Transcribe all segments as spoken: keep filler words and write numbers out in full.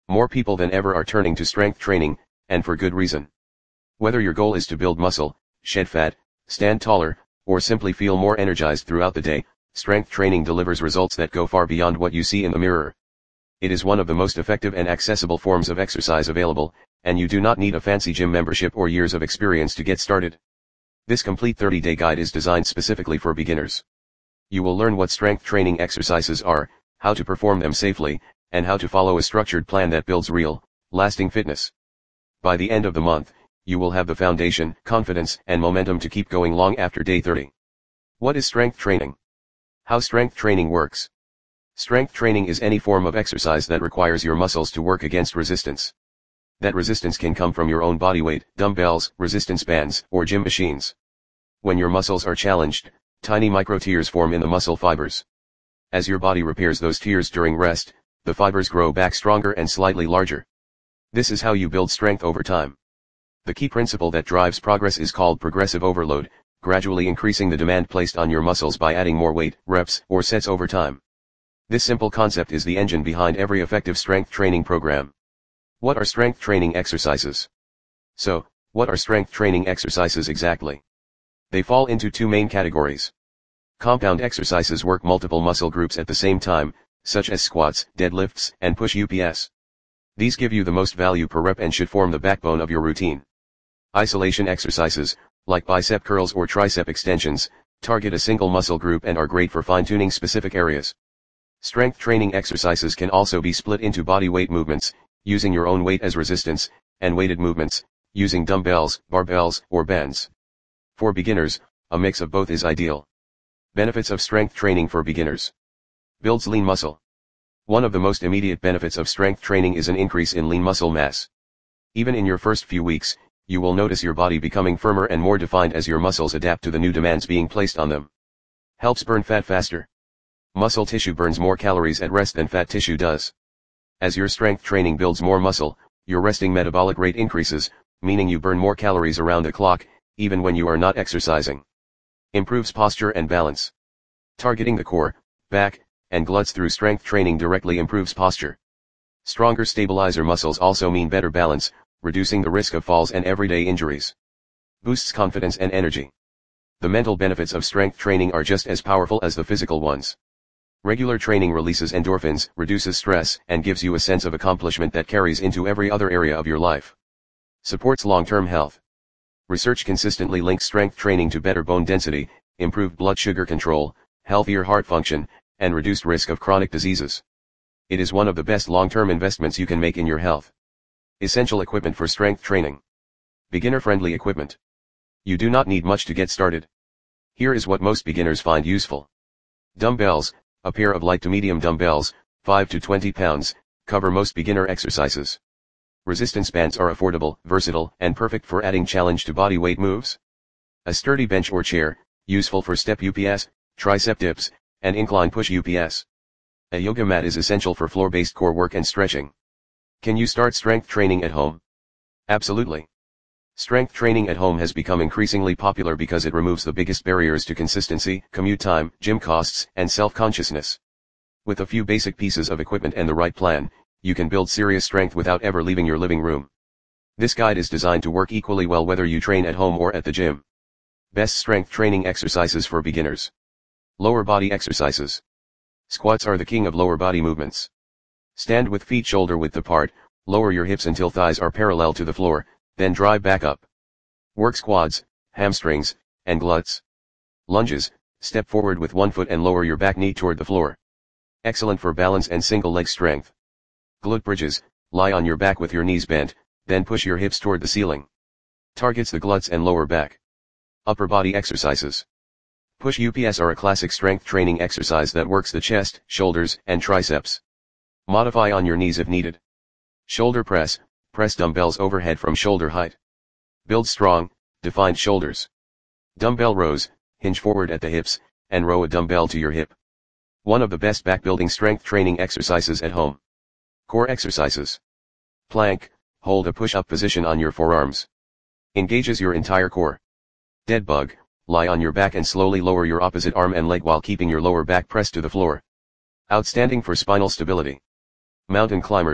More people than ever are turning to strength training, and for good reason. Whether your goal is to build muscle, shed fat, stand taller, or simply feel more energized throughout the day, strength training delivers results that go far beyond what you see in the mirror. It is one of the most effective and accessible forms of exercise available, and you do not need a fancy gym membership or years of experience to get started. This complete thirty-day guide is designed specifically for beginners. You will learn what strength training exercises are, how to perform them safely, and how to follow a structured plan that builds real, lasting fitness. By the end of the month, you will have the foundation, confidence, and momentum to keep going long after day thirty. What is strength training? How strength training works. Strength training is any form of exercise that requires your muscles to work against resistance. That resistance can come from your own body weight, dumbbells, resistance bands, or gym machines. When your muscles are challenged, tiny micro tears form in the muscle fibers. As your body repairs those tears during rest, the fibers grow back stronger and slightly larger. This is how you build strength over time. The key principle that drives progress is called progressive overload, gradually increasing the demand placed on your muscles by adding more weight, reps, or sets over time. This simple concept is the engine behind every effective strength training program. What are strength training exercises? So, what are strength training exercises exactly? They fall into two main categories. Compound exercises work multiple muscle groups at the same time, such as squats, deadlifts, and push U P S. These give you the most value per rep and should form the backbone of your routine. Isolation exercises, like bicep curls or tricep extensions, target a single muscle group and are great for fine-tuning specific areas. Strength training exercises can also be split into body weight movements, using your own weight as resistance, and weighted movements, using dumbbells, barbells, or bands. For beginners, a mix of both is ideal. Benefits of strength training for beginners. Builds lean muscle. One of the most immediate benefits of strength training is an increase in lean muscle mass. Even in your first few weeks, you will notice your body becoming firmer and more defined as your muscles adapt to the new demands being placed on them. Helps burn fat faster. Muscle tissue burns more calories at rest than fat tissue does. As your strength training builds more muscle, your resting metabolic rate increases, meaning you burn more calories around the clock, even when you are not exercising. Improves posture and balance. Targeting the core, back, and glutes through strength training directly improves posture. Stronger stabilizer muscles also mean better balance, reducing the risk of falls and everyday injuries. Boosts confidence and energy. The mental benefits of strength training are just as powerful as the physical ones. Regular training releases endorphins, reduces stress, and gives you a sense of accomplishment that carries into every other area of your life. Supports long-term health. Research consistently links strength training to better bone density, improved blood sugar control, healthier heart function, and reduced risk of chronic diseases. It is one of the best long-term investments you can make in your health. Essential equipment for strength training. Beginner-friendly equipment. You do not need much to get started. Here is what most beginners find useful. Dumbbells, a pair of light to medium dumbbells, five to twenty pounds, cover most beginner exercises. Resistance bands are affordable, versatile, and perfect for adding challenge to body weight moves. A sturdy bench or chair, useful for step U P S, tricep dips, and incline push U P S. A yoga mat is essential for floor-based core work and stretching. Can you start strength training at home? Absolutely. Strength training at home has become increasingly popular because it removes the biggest barriers to consistency, commute time, gym costs, and self-consciousness. With a few basic pieces of equipment and the right plan, you can build serious strength without ever leaving your living room. This guide is designed to work equally well whether you train at home or at the gym. Best strength training exercises for beginners. Lower body exercises. Squats are the king of lower body movements. Stand with feet shoulder width apart, lower your hips until thighs are parallel to the floor, then drive back up. Works quads, hamstrings, and glutes. Lunges, step forward with one foot and lower your back knee toward the floor. Excellent for balance and single leg strength. Glute bridges, lie on your back with your knees bent, then push your hips toward the ceiling. Targets the glutes and lower back. Upper body exercises. Push U P S are a classic strength training exercise that works the chest, shoulders, and triceps. Modify on your knees if needed. Shoulder press, press dumbbells overhead from shoulder height. Build strong, defined shoulders. Dumbbell rows, hinge forward at the hips, and row a dumbbell to your hip. One of the best back building strength training exercises at home. Core exercises. Plank, hold a push-up position on your forearms. Engages your entire core. Dead bug, lie on your back and slowly lower your opposite arm and leg while keeping your lower back pressed to the floor. Outstanding for spinal stability. Mountain climbers,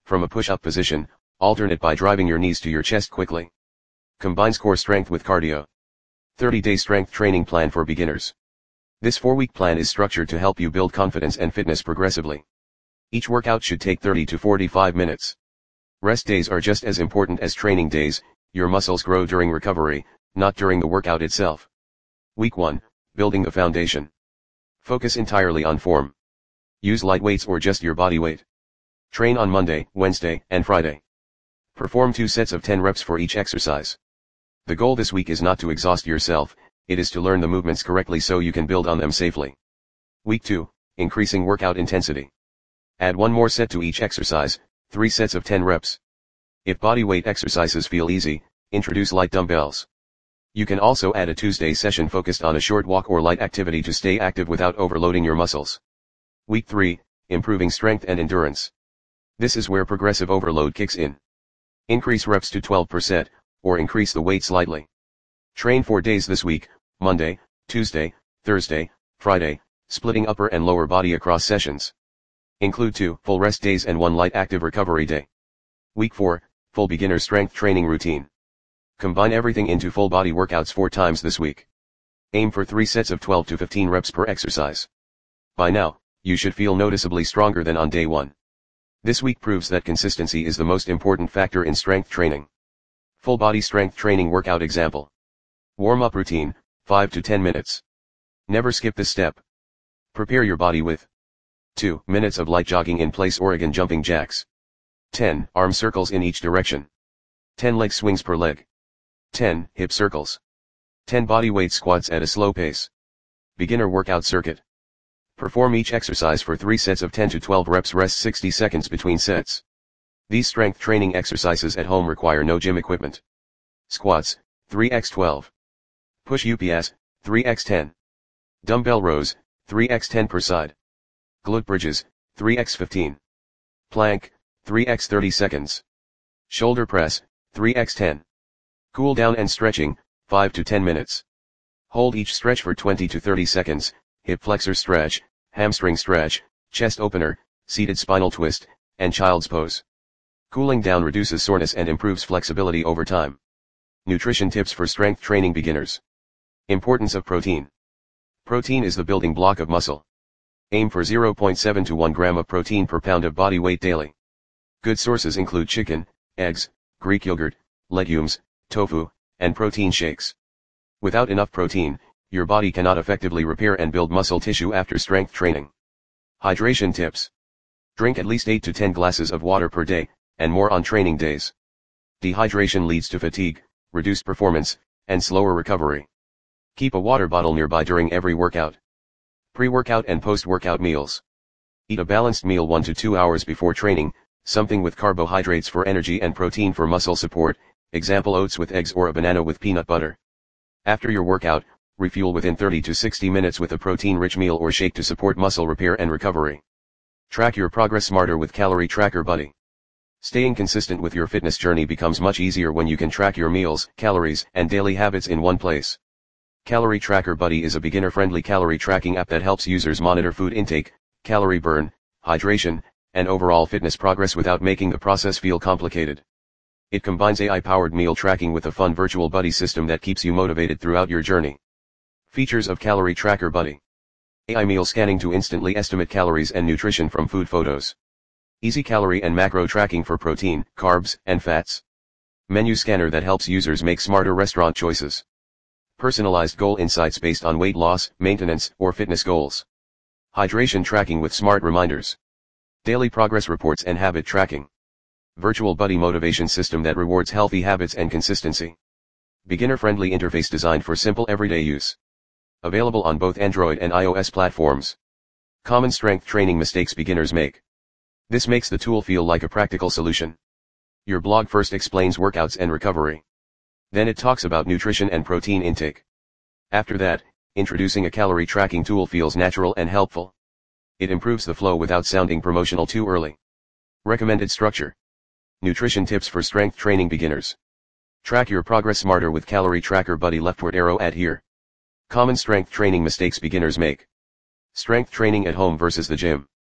From a push-up position, alternate by driving your knees to your chest quickly. Combines core strength with cardio. thirty day strength training plan for beginners. This four week plan is structured to help you build confidence and fitness progressively. Each workout should take thirty to forty-five minutes. Rest days are just as important as training days. Your muscles grow during recovery, not during the workout itself. Week one, building the foundation. Focus entirely on form. Use light weights or just your body weight. Train on Monday, Wednesday, and Friday. Perform two sets of ten reps for each exercise. The goal this week is not to exhaust yourself, it is to learn the movements correctly so you can build on them safely. Week two, increasing workout intensity. Add one more set to each exercise, three sets of ten reps. If body weight exercises feel easy, introduce light dumbbells. You can also add a Tuesday session focused on a short walk or light activity to stay active without overloading your muscles. Week three, improving strength and endurance. This is where progressive overload kicks in. Increase reps to twelve percent, or increase the weight slightly. Train four days this week, Monday, Tuesday, Thursday, Friday, splitting upper and lower body across sessions. Include two full rest days and one light active recovery day. Week four, full beginner strength training routine. Combine everything into full body workouts four times this week. Aim for three sets of twelve to fifteen reps per exercise. By now, you should feel noticeably stronger than on day one. This week proves that consistency is the most important factor in strength training. Full body strength training workout example. Warm-up routine, five to ten minutes. Never skip this step. Prepare your body with two minutes of light jogging in place Oregon jumping jacks. ten arm circles in each direction. ten leg swings per leg. ten hip circles. ten body weight squats at a slow pace. Beginner workout circuit. Perform each exercise for three sets of ten to twelve reps, rest sixty seconds between sets. These strength training exercises at home require no gym equipment. Squats, three by twelve. Push U P S, three by ten. Dumbbell rows, three by ten per side. Glute bridges, three by fifteen. Plank, three by thirty seconds. Shoulder press, three by ten. Cool down and stretching, five to ten minutes. Hold each stretch for twenty to thirty seconds, hip flexor stretch, hamstring stretch, chest opener, seated spinal twist, and child's pose. Cooling down reduces soreness and improves flexibility over time. Nutrition tips for strength training beginners. Importance of protein. Protein is the building block of muscle. Aim for zero point seven to one gram of protein per pound of body weight daily. Good sources include chicken, eggs, Greek yogurt, legumes, tofu, and protein shakes. Without enough protein, your body cannot effectively repair and build muscle tissue after strength training. Hydration tips. Drink at least eight to ten glasses of water per day, and more on training days. Dehydration leads to fatigue, reduced performance, and slower recovery. Keep a water bottle nearby during every workout. Pre-workout and post-workout meals. Eat a balanced meal one to two hours before training, something with carbohydrates for energy and protein for muscle support, example oats with eggs or a banana with peanut butter. After your workout, refuel within thirty to sixty minutes with a protein-rich meal or shake to support muscle repair and recovery. Track your progress smarter with Calorie Tracker Buddy. Staying consistent with your fitness journey becomes much easier when you can track your meals, calories, and daily habits in one place. Calorie Tracker Buddy is a beginner-friendly calorie tracking app that helps users monitor food intake, calorie burn, hydration, and overall fitness progress without making the process feel complicated. It combines A I-powered meal tracking with a fun virtual buddy system that keeps you motivated throughout your journey. Features of Calorie Tracker Buddy. A I meal scanning to instantly estimate calories and nutrition from food photos. Easy calorie and macro tracking for protein, carbs, and fats. Menu scanner that helps users make smarter restaurant choices. Personalized goal insights based on weight loss, maintenance, or fitness goals. Hydration tracking with smart reminders. Daily progress reports and habit tracking. Virtual buddy motivation system that rewards healthy habits and consistency. Beginner-friendly interface designed for simple everyday use. Available on both Android and iOS platforms. Common strength training mistakes beginners make. This makes the tool feel like a practical solution. Your blog first explains workouts and recovery. Then it talks about nutrition and protein intake. After that, introducing a calorie tracking tool feels natural and helpful. It improves the flow without sounding promotional too early. Recommended structure. Nutrition tips for strength training beginners. Track your progress smarter with Calorie Tracker Buddy. Leftward arrow add here. Common strength training mistakes beginners make. Strength training at home versus the gym.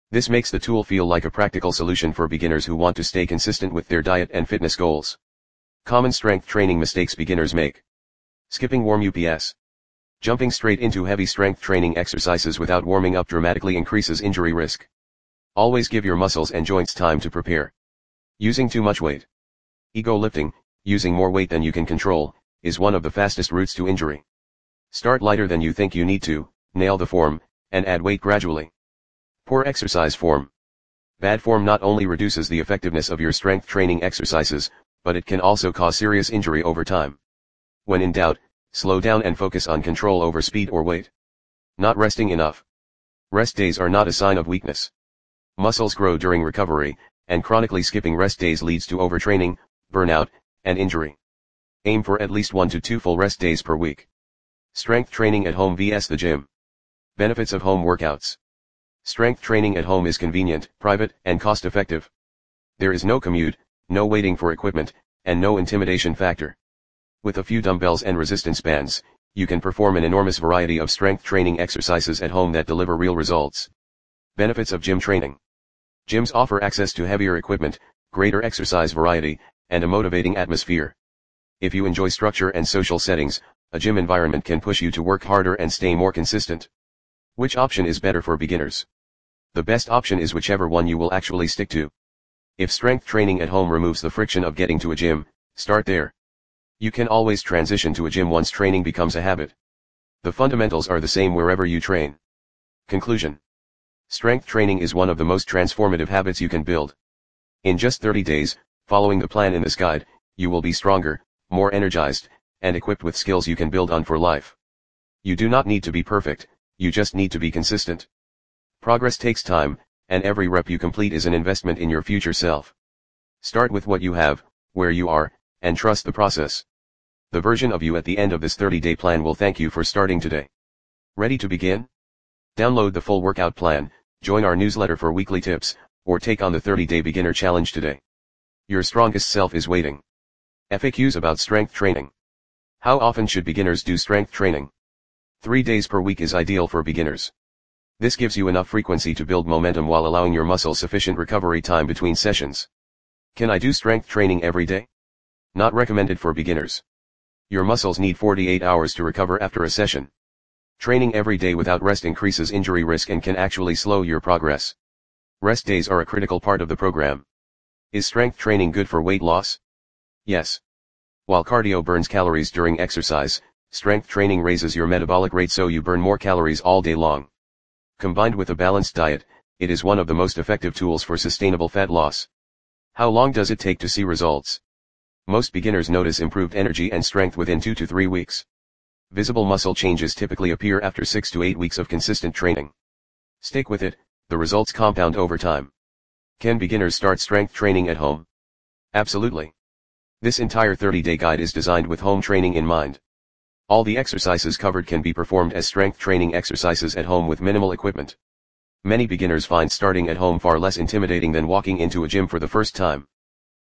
This makes the tool feel like a practical solution for beginners who want to stay consistent with their diet and fitness goals. Common strength training mistakes beginners make. Skipping warm ups. Jumping straight into heavy strength training exercises without warming up dramatically increases injury risk. Always give your muscles and joints time to prepare. Using too much weight. Ego lifting, using more weight than you can control, is one of the fastest routes to injury. Start lighter than you think you need to, nail the form, and add weight gradually. Poor exercise form. Bad form not only reduces the effectiveness of your strength training exercises, but it can also cause serious injury over time. When in doubt, slow down and focus on control over speed or weight. Not resting enough. Rest days are not a sign of weakness. Muscles grow during recovery, and chronically skipping rest days leads to overtraining, burnout, and injury. Aim for at least one to two full rest days per week. Strength training at home versus the gym. Benefits of home workouts. Strength training at home is convenient, private, and cost-effective. There is no commute, no waiting for equipment, and no intimidation factor. With a few dumbbells and resistance bands, you can perform an enormous variety of strength training exercises at home that deliver real results. Benefits of gym training. Gyms offer access to heavier equipment, greater exercise variety, and a motivating atmosphere. If you enjoy structure and social settings, a gym environment can push you to work harder and stay more consistent. Which option is better for beginners? The best option is whichever one you will actually stick to. If strength training at home removes the friction of getting to a gym, start there. You can always transition to a gym once training becomes a habit. The fundamentals are the same wherever you train. Conclusion. Strength training is one of the most transformative habits you can build. In just thirty days, following the plan in this guide, you will be stronger, more energized, and equipped with skills you can build on for life. You do not need to be perfect, you just need to be consistent. Progress takes time, and every rep you complete is an investment in your future self. Start with what you have, where you are, and trust the process. The version of you at the end of this thirty-day plan will thank you for starting today. Ready to begin? Download the full workout plan, join our newsletter for weekly tips, or take on the thirty-day beginner challenge today. Your strongest self is waiting. F A Qs about strength training. How often should beginners do strength training? Three days per week is ideal for beginners. This gives you enough frequency to build momentum while allowing your muscles sufficient recovery time between sessions. Can I do strength training every day? Not recommended for beginners. Your muscles need forty-eight hours to recover after a session. Training every day without rest increases injury risk and can actually slow your progress. Rest days are a critical part of the program. Is strength training good for weight loss? Yes. While cardio burns calories during exercise, strength training raises your metabolic rate so you burn more calories all day long. Combined with a balanced diet, it is one of the most effective tools for sustainable fat loss. How long does it take to see results? Most beginners notice improved energy and strength within two to three weeks. Visible muscle changes typically appear after six to eight weeks of consistent training. Stick with it, the results compound over time. Can beginners start strength training at home? Absolutely. This entire thirty-day guide is designed with home training in mind. All the exercises covered can be performed as strength training exercises at home with minimal equipment. Many beginners find starting at home far less intimidating than walking into a gym for the first time.